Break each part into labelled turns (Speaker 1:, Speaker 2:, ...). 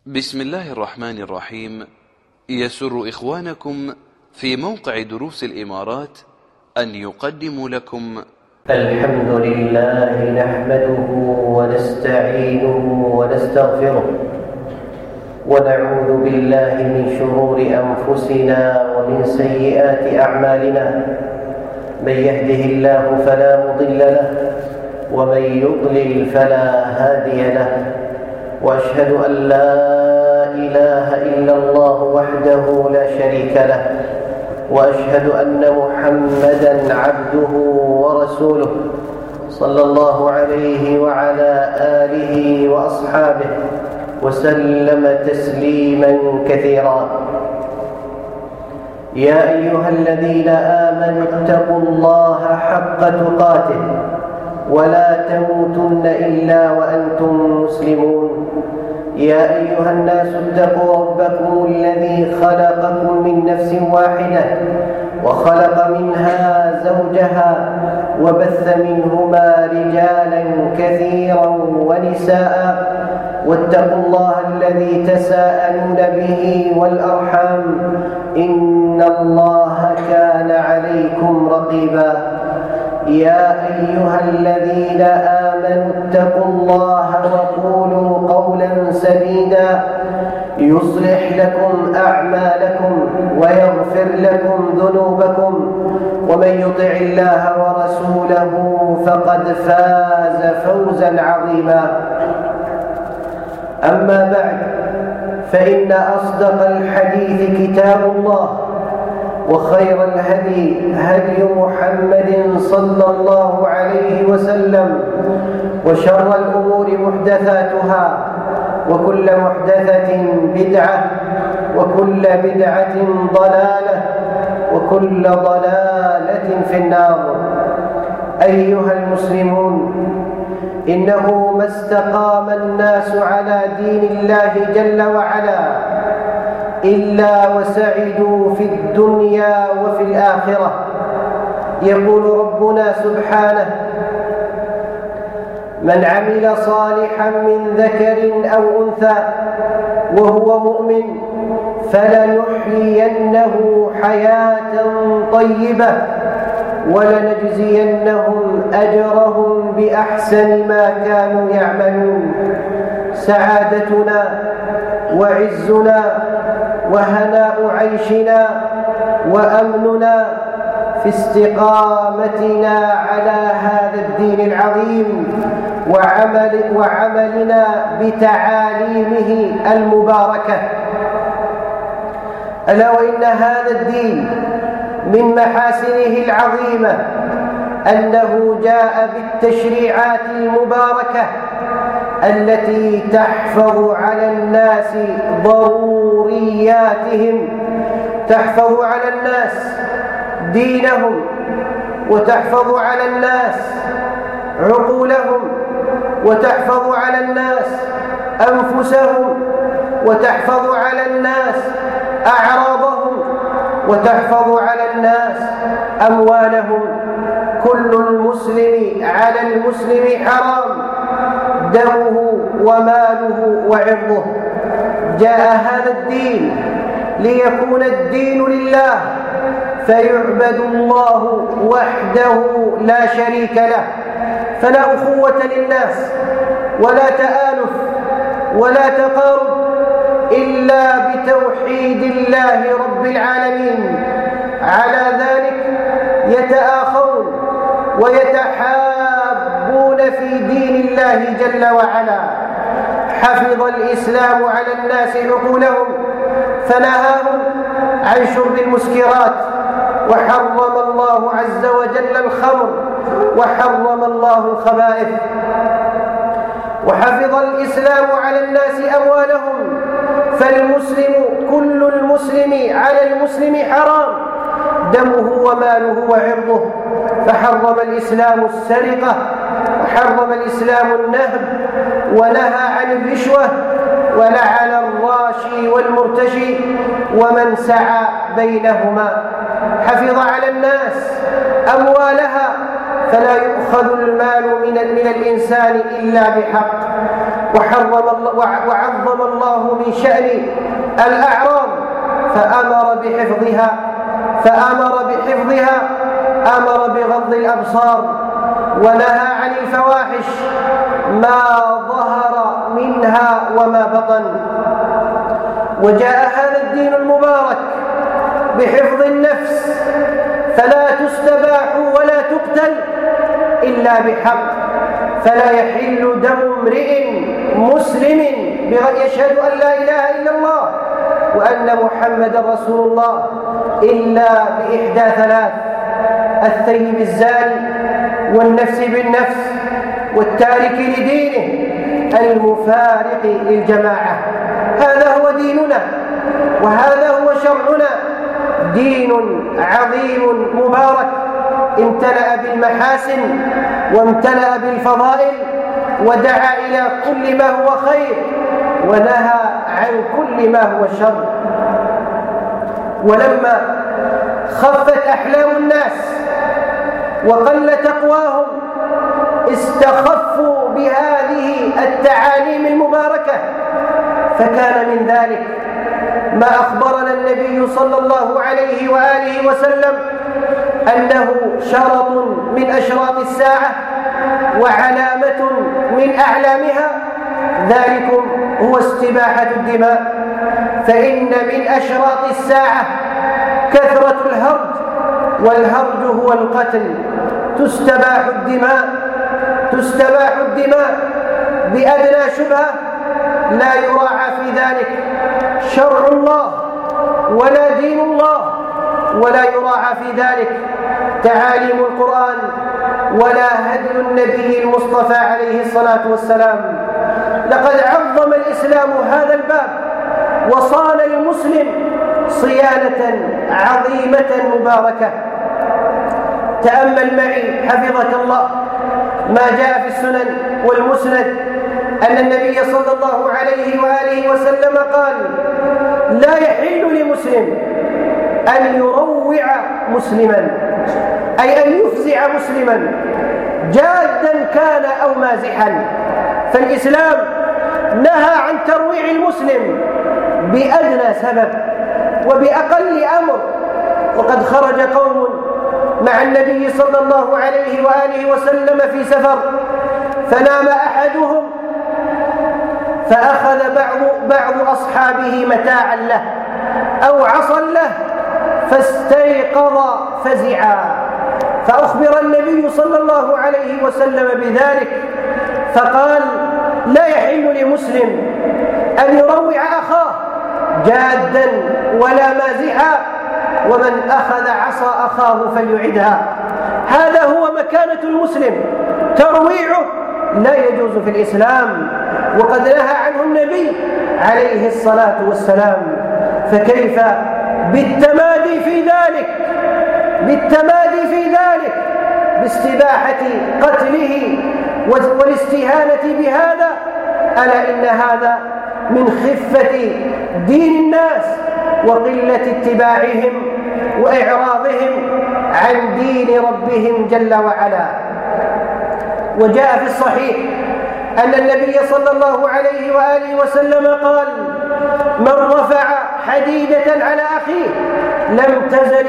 Speaker 1: بسم الله الرحمن الرحيم. يسر إخوانكم في موقع دروس الإمارات أن يقدموا لكم
Speaker 2: الحمد لله نحمده ونستعينه ونستغفره ونعوذ بالله من شرور أنفسنا ومن سيئات أعمالنا. من يهده الله فلا مضل له ومن يضلل فلا هادي له، وأشهد أن لا إله إلا الله وحده لا شريك له، وأشهد أن محمدًا عبده ورسوله صلى الله عليه وعلى آله وأصحابه وسلم تسليمًا كثيرا. يا أيها الذين آمنوا اتقوا الله حق تقاته ولا تموتن إلا وأنتم مسلمون. يا أيها الناس اتقوا ربكم الذي خلقكم من نفس واحدة وخلق منها زوجها وبث منهما رجالا كثيرا ونساء، واتقوا الله الذي تساءلون به والأرحام إن الله كان عليكم رقيبا. يا أيها الذين آمنوا اتقوا الله وقولوا قولا سديدا يصلح لكم أعمالكم ويغفر لكم ذنوبكم، ومن يطع الله ورسوله فقد فاز فوزا عظيما. أما بعد، فإن أصدق الحديث كتاب الله، وخير الهدي هدي محمد صلى الله عليه وسلم، وشر الأمور محدثاتها، وكل محدثة بدعة، وكل بدعة ضلالة، وكل ضلالة في النار. أيها المسلمون، إنه ما استقام الناس على دين الله جل وعلا إلا وسعدوا في الدنيا وفي الآخرة. يقول ربنا سبحانه: من عمل صالحا من ذكر أو أنثى وهو مؤمن فلنحيينه حياة طيبة ولنجزينهم أجرهم بأحسن ما كانوا يعملون. سعادتنا وعزنا وهناء عيشنا وأمننا في استقامتنا على هذا الدين العظيم وعملنا بتعاليمه المباركة. ألا وإن هذا الدين من محاسنه العظيمة أنه جاء بالتشريعات المباركة التي تحفظ على الناس ضرورياتهم، تحفظ على الناس دينهم، وتحفظ على الناس عقولهم، وتحفظ على الناس أنفسهم، وتحفظ على الناس أعراضهم، وتحفظ على الناس أموالهم. كل المسلم على المسلم حرام دمه وماله وعرضه. جاء هذا الدين ليكون الدين لله، فيعبد الله وحده لا شريك له، فلا أخوة للناس ولا تآلف ولا تقارب إلا بتوحيد الله رب العالمين. على ذلك يتآخون ويتحابون في دين الله جل وعلا. حفظ الإسلام على الناس عقولهم فنهاهم عن شرب المسكرات، وحرم الله عز وجل الخمر، وحرم الله الخبائث. وحفظ الإسلام على الناس أموالهم، فالمسلم كل المسلم على المسلم حرام دمه وماله وعرضه. فحرم الإسلام السرقة، وحرم الإسلام النهب، ونهى عن الرشوة، ولعن الراشي والمرتشي ومن سعى بينهما. حفظ على الناس أموالها، فلا يؤخذ المال من الإنسان إلا بحق، وعظم الله من شأن الأعراض فأمر بحفظها، أمر بغض الأبصار، ونهى عن الفواحش ما ظهر منها وما بطن. وجاء هذا الدين المبارك بحفظ النفس، فلا تستباح ولا تقتل إلا بحق، فلا يحل دم امرئ مسلم يشهد أن لا إله إلا الله وأن محمدا رسول الله إلا بإحدى ثلاث: الثيب الزاني، والنفس بالنفس، والتارك لدينه، المفارق للجماعة. هذا هو ديننا وهذا هو شرعنا، دين عظيم مبارك امتلأ بالمحاسن وامتلأ بالفضائل، ودعا إلى كل ما هو خير ونهى عن كل ما هو شر. ولما خفت أحلام الناس وقل تقواهم استخفوا بهذه التعاليم المباركة، فكان من ذلك ما أخبرنا النبي صلى الله عليه وآله وسلم أنه شرط من أشراط الساعة وعلامة من أعلامها، ذلكم هو استباحة الدماء، فإن من أشراط الساعة كثرة الهرج، والهرج هو القتل. تستباح الدماء بأدنى شبهة، لا يراعى في ذلك شرع الله ولا دين الله، ولا يراعى في ذلك تعاليم القرآن ولا هدي النبي المصطفى عليه الصلاة والسلام. لقد عظم الإسلام هذا الباب وصان المسلم صيانة عظيمة مباركة. تأمل معي حفظك الله ما جاء في السنن والمسند أن النبي صلى الله عليه وآله وسلم قال: لا يحل لمسلم أن يروع مسلما، أي أن يفزع مسلما جادا كان أو مازحا. فالإسلام نهى عن ترويع المسلم بأدنى سبب وبأقل أمر. وقد خرج قوم مع النبي صلى الله عليه وآله وسلم في سفر، فنام أحدهم فأخذ بعض أصحابه متاعا له أو عصا له فاستيقظ فزعا، فأخبر النبي صلى الله عليه وسلم بذلك فقال: لا يحل لمسلم أن يروع أخاه جادا ولا مازحا، ومن أخذ عصا أخاه فليعدها. هذا هو مكانة المسلم، ترويعه لا يجوز في الإسلام، وقد نهى عنه النبي عليه الصلاة والسلام. فكيف بالتمادي في ذلك باستباحة قتله والاستهانة بهذا؟ ألا إن هذا من خفة دين الناس وقلة اتباعهم وإعراضهم عن دين ربهم جل وعلا. وجاء في الصحيح أن النبي صلى الله عليه وآله وسلم قال: من رفع حديدة على أخيه لم تزل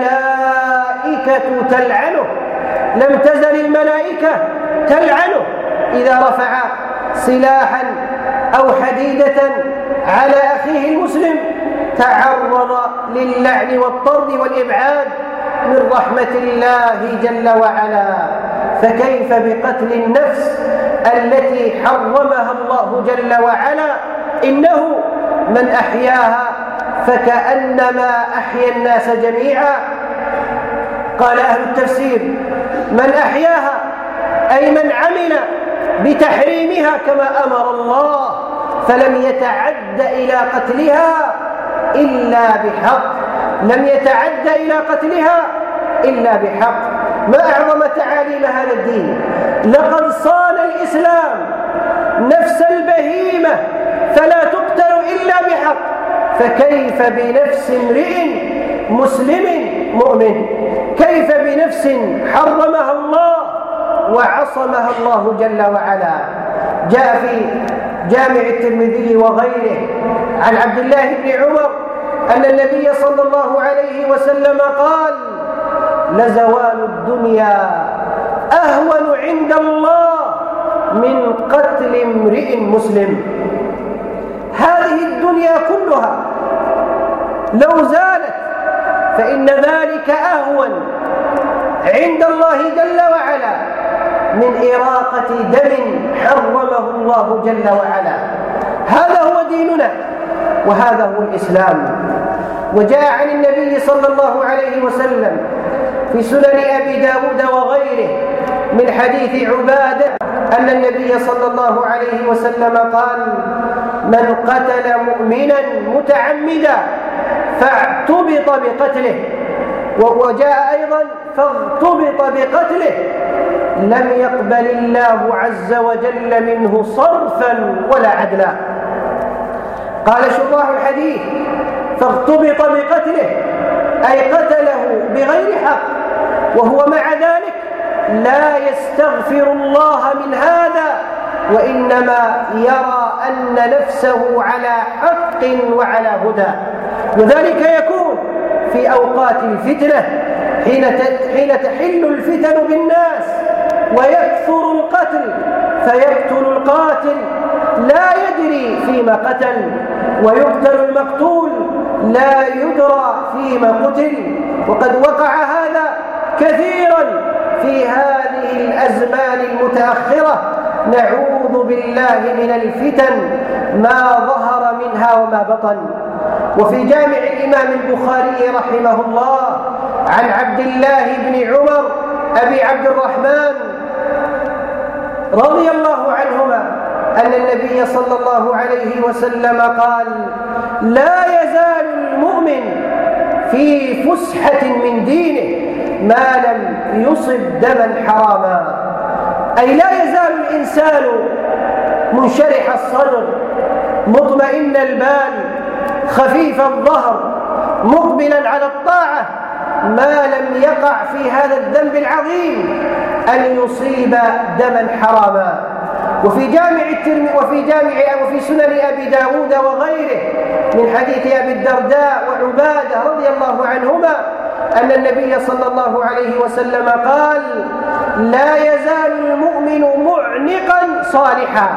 Speaker 2: الملائكة تلعنه إذا رفع سلاحا أو حديدة على أخيه المسلم، تعرض للعن والطرد والإبعاد من رحمة الله جل وعلا. فكيف بقتل النفس التي حرمها الله جل وعلا؟ إنه من أحياها فكأنما أحيا الناس جميعا. قال أهل التفسير: من أحياها أي من عمل بتحريمها كما أمر الله، فلم يتعد إلى قتلها إلا بحق. ما أعظم تعاليم هذا الدين! لقد صان الإسلام نفس البهيمة فلا تقتل إلا بحق، فكيف بنفس امرئ مسلم مؤمن؟ كيف بنفس حرمها الله وعصمها الله جل وعلا؟ جاء في جامع الترمذي وغيره عن عبد الله بن عمر أن النبي صلى الله عليه وسلم قال: لزوال الدنيا أهون عند الله من قتل امرئ مسلم. هذه الدنيا كلها لو زالت فإن ذلك أهون عند الله جل وعلا من إراقة دم حرمه الله جل وعلا. هذا هو ديننا وهذا هو الإسلام. وجاء عن النبي صلى الله عليه وسلم في سنن أبي داود وغيره من حديث عبادة أن النبي صلى الله عليه وسلم قال: من قتل مؤمنا متعمدا فاعتبط بقتله، وجاء أيضا فاغتبط بقتله، لم يقبل الله عز وجل منه صرفا ولا عدلا. قال شراح الحديث: فاغتبط بقتله أي قتله بغير حق، وهو مع ذلك لا يستغفر الله من هذا، وإنما يرى أن نفسه على حق وعلى هدى. وذلك يكون في أوقات الفتنة حين تحل الفتن بالناس ويكثر القتل فيقتل القاتل لا يدري فيما قتل، ويقتل المقتول لا يدرى فيما قتل. وقد وقع هذا كثيرا في هذه الأزمان المتأخرة، نعوذ بالله من الفتن ما ظهر منها وما بطن. وفي جامع الإمام البخاري رحمه الله عن عبد الله بن عمر أبي عبد الرحمن رضي الله عنهما أن النبي صلى الله عليه وسلم قال: لا يزال المؤمن في فسحة من دينه ما لم يصب دما حراما. أي لا يزال الإنسان منشرح الصدر مطمئن البال خفيف الظهر مقبلا على الطاعة ما لم يقع في هذا الذنب العظيم أن يصيب دما حراما. وفي جامع الترمذي وفي سنن أبي داود وغيره من حديث أبي الدرداء وعبادة رضي الله عنهما أن النبي صلى الله عليه وسلم قال: لا يزال المؤمن معنقا صالحا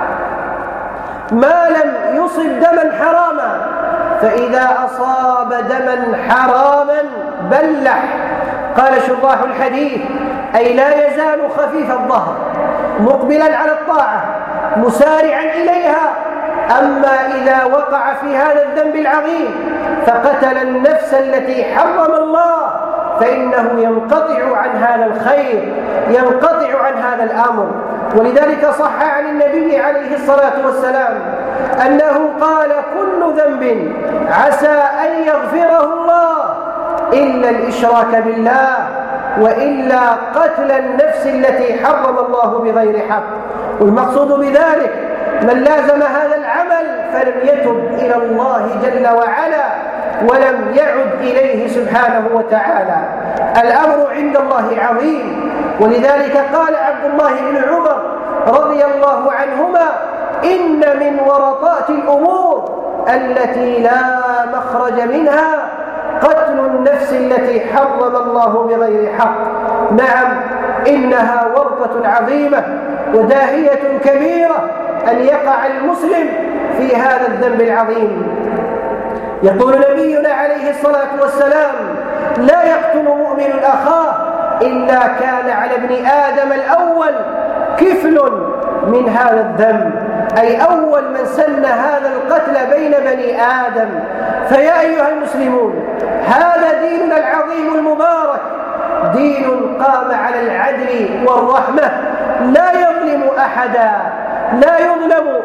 Speaker 2: ما لم يصب دما حراما، فإذا أصاب دما حراما بلح. قال شراح الحديث: أي لا يزال خفيف الظهر مقبلا على الطاعة مسارعا إليها، أما إذا وقع في هذا الذنب العظيم فقتل النفس التي حرم الله فإنه ينقطع عن هذا الخير، ينقطع عن هذا الأمر. ولذلك صح عن النبي عليه الصلاة والسلام أنه قال: كل ذنب عسى أن يغفره الله إلا الإشراك بالله، وإلا قتل النفس التي حرم الله بغير حق. والمقصود بذلك من لازم هذا العمل فلم يتب إلى الله جل وعلا ولم يعد إليه سبحانه وتعالى. الأمر عند الله عظيم. ولذلك قال عبد الله بن عمر رضي الله عنهما: إن من ورطات الأمور التي لا مخرج منها قتل النفس التي حرم الله بغير حق. نعم، إنها ورطة عظيمة وداهية كبيرة أن يقع المسلم في هذا الذنب العظيم. يقول نبينا عليه الصلاة والسلام: لا يقتل مؤمن أخاه إلا كان على ابن آدم الأول كفل من هذا الذنب، أي أول من سن هذا القتل بين بني آدم. فيا أيها المسلمون، هذا ديننا العظيم المبارك، دين قام على العدل والرحمة، لا يظلم أحدا، لا يظلم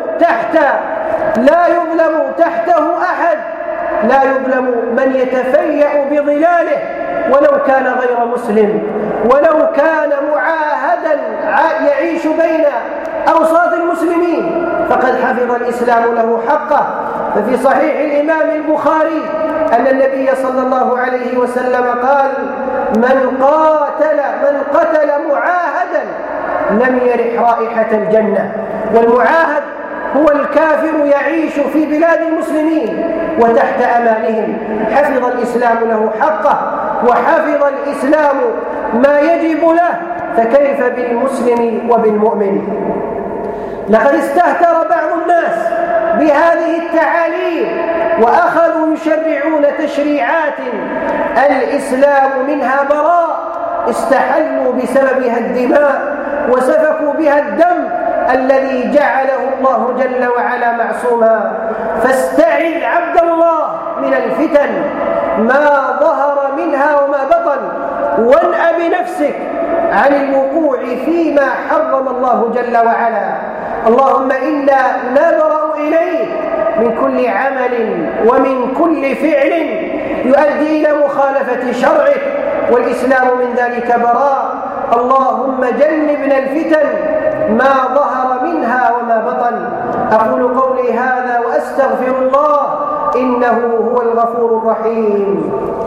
Speaker 2: تحته أحد، لا يظلم من يتفيأ بظلاله ولو كان غير مسلم، ولو كان معاهدا يعيش بين أوساط المسلمين، فقد حفظ الإسلام له حقه. ففي صحيح الإمام البخاري أن النبي صلى الله عليه وسلم قال: من قتل معاهدا لم يرح رائحة الجنة. والمعاهد هو الكافر يعيش في بلاد المسلمين وتحت أمانهم. حفظ الإسلام له حقه وحفظ الإسلام ما يجب له، فكيف بالمسلم وبالمؤمن؟ لقد استهتر بعض الناس بهذه التعاليم وأخذوا يشرعون تشريعات الإسلام منها براء، استحلوا بسببها الدماء وسفكوا بها الدم الذي جعله الله جل وعلا معصوما. فاستعذ عبد الله من الفتن ما ظهر منها وما بطن، وانأ بنفسك عن الوقوع فيما حرم الله جل وعلا. اللهم إنا نبرأ إليك من كل عمل ومن كل فعل يؤدي إلى مخالفة شرعك، والإسلام من ذلك براء. اللهم جنبنا الفتن ما ظهر منها وما بطن. أقول قولي هذا وأستغفر الله إنه هو الغفور الرحيم.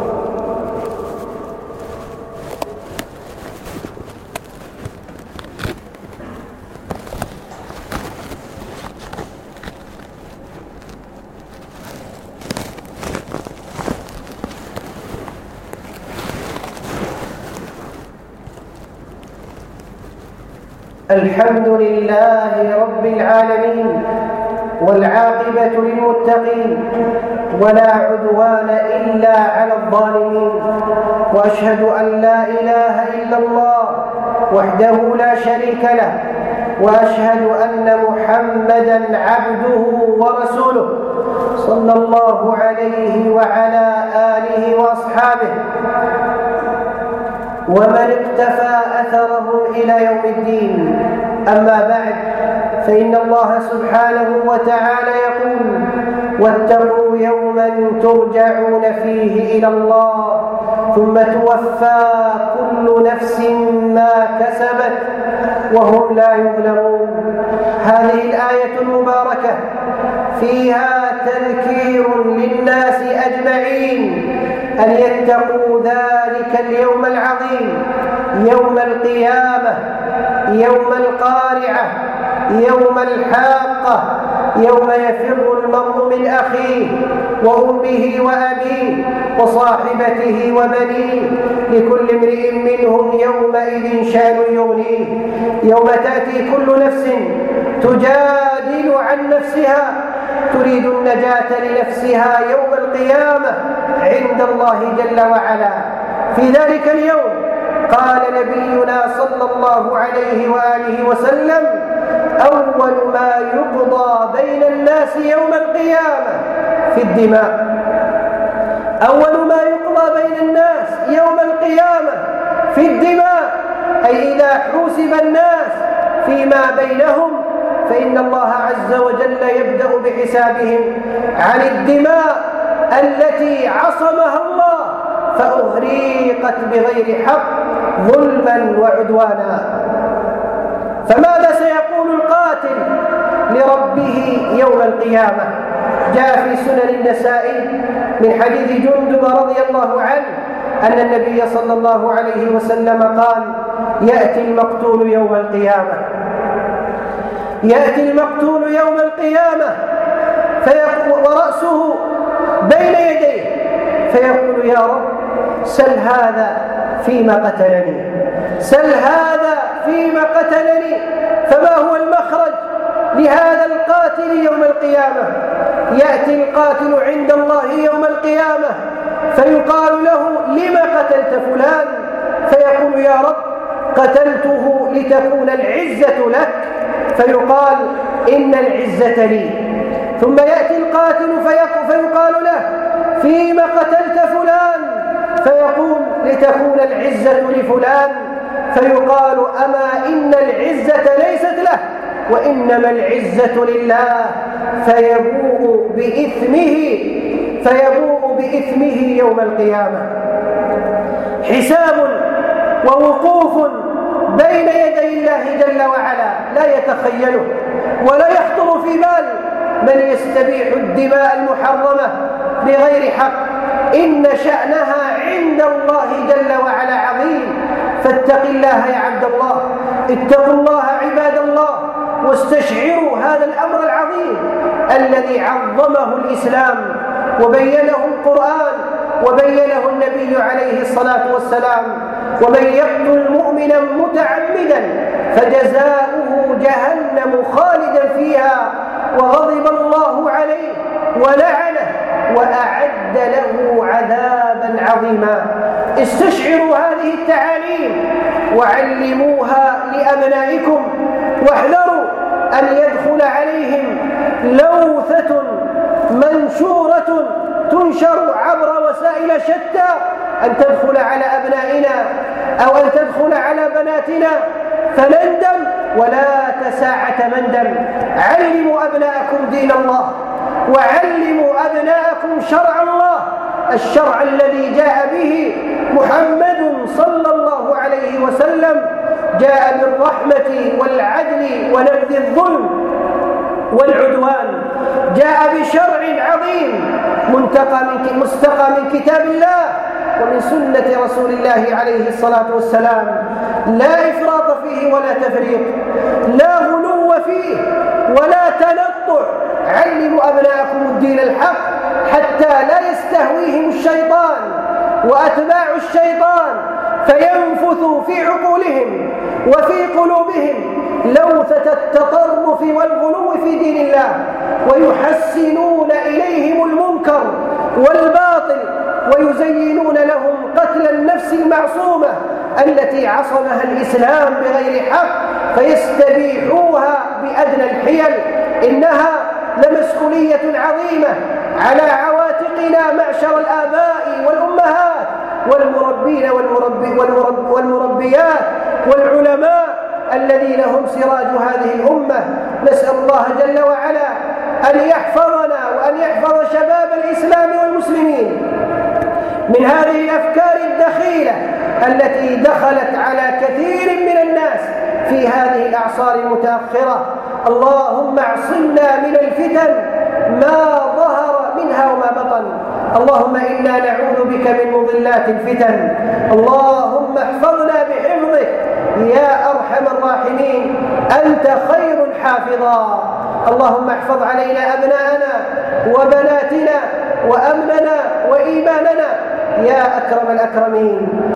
Speaker 2: الحمد لله رب العالمين، والعاقبة للمتقين، ولا عدوان إلا على الظالمين، وأشهد أن لا إله إلا الله وحده لا شريك له، وأشهد أن محمدًا عبده ورسوله صلى الله عليه وعلى آله وأصحابه ومن اقتفى أثرهم إلى يوم الدين. أما بعد، فإن الله سبحانه وتعالى يقول: واتقوا يوما ترجعون فيه إلى الله ثم توفى كل نفس ما كسبت وهم لا يظلمون. هذه الآية المباركة فيها تذكير للناس أجمعين أن يتقوا ذلك اليوم العظيم، يوم القيامة، يوم القارعة، يوم الحاقة، يوم يفر المرء من أخيه وأمه وأبيه وصاحبته وبنيه، لكل امرئ منهم يومئذ شأن يغنيه. يوم تأتي كل نفس تجادل عن نفسها تريد النجاة لنفسها يوم القيامة عند الله جل وعلا. في ذلك اليوم قال نبينا صلى الله عليه وآله وسلم: أول ما يقضى بين الناس يوم القيامة في الدماء. أول ما يقضى بين الناس يوم القيامة في الدماء، أي إذا حوسب الناس فيما بينهم فإن الله عز وجل يبدأ بحسابهم عن الدماء التي عصمها الله فأهريقت بغير حق ظلما وعدوانا. فماذا سيقول القاتل لربه يوم القيامة؟ جاء في سنن النسائي من حديث جندب رضي الله عنه أن النبي صلى الله عليه وسلم قال: يأتي المقتول يوم القيامة، يأتي المقتول يوم القيامة ورأسه بين يديه فيقول: يا رب سل هذا فيما قتلني، سل هذا فيما قتلني. فما هو المخرج لهذا القاتل يوم القيامة؟ يأتي القاتل عند الله يوم القيامة فيقال له: لما قتلت فلان؟ فيقول: يا رب قتلته لتكون العزة لك. فيقال: إن العزة لي. ثم يأتي القاتل فيقال له: فيما قتلت فلان؟ فيقول: لتكون العزة لفلان. فيقال: أما إن العزة ليست له وإنما العزة لله. فيبوء بإثمه يوم القيامة. حساب ووقوف بين يدي الله جل وعلا لا يتخيله ولا يخطر في بال من يستبيح الدماء المحرمة بغير حق. إن شأنها عند الله جل وعلا عظيم. فاتق الله يا عبد الله، اتقوا الله عباد الله، واستشعروا هذا الأمر العظيم الذي عظمه الإسلام وبينه القرآن وبينه النبي عليه الصلاة والسلام. ومن يقتل مؤمنا متعمدا فجزاؤه جهنم خالدا فيها وغضب الله عليه ولعنه وأعد له عذابا عظيما. استشعروا هذه التعاليم وعلموها لأبنائكم، واحذروا أن يدخل عليهم لوثة منشورة تنشر عبر وسائل شتى، أن تدخل على أبنائنا أو أن تدخل على بناتنا فنندم ولا تساعة مندم. علموا أبناءكم دين الله، وعلموا أبناءكم شرع الله، الشرع الذي جاء به محمد صلى الله عليه وسلم، جاء بالرحمة والعدل ونبذ الظلم والعدوان، جاء بشرع عظيم مستقى من كتاب الله ومن سنة رسول الله عليه الصلاة والسلام، لا إفراط فيه ولا تفريط، لا غلو فيه ولا تنطع. علموا أبناءكم الدين الحق حتى لا يستهويهم الشيطان وأتباع الشيطان فينفثوا في عقولهم وفي قلوبهم لوثة التطرف والغلو في دين الله، ويحسنون إليهم المنكر والباطل ويزينون لهم قتل النفس المعصومة التي عصمها الإسلام بغير حق فيستبيحوها بأدنى الحيل. إنها لمسؤولية عظيمة على عواتقنا معشر الآباء والأمهات والمربين والمربيات والعلماء الذين هم سراج هذه الأمة. نسأل الله جل وعلا أن يحفظنا وأن يحفظ شباب الإسلام والمسلمين من هذه الأفكار الدخيلة التي دخلت على كثير من الناس في هذه الأعصار المتأخرة. اللهم اعصمنا من الفتن ما ظهر منها وما بطن. اللهم إنا نعوذ بك من مضلات الفتن. اللهم احفظنا بحفظك يا أرحم الراحمين، أنت خير حافظا. اللهم احفظ علينا أبناءنا وبناتنا وأمننا وإيماننا يا أكرم الأكرمين.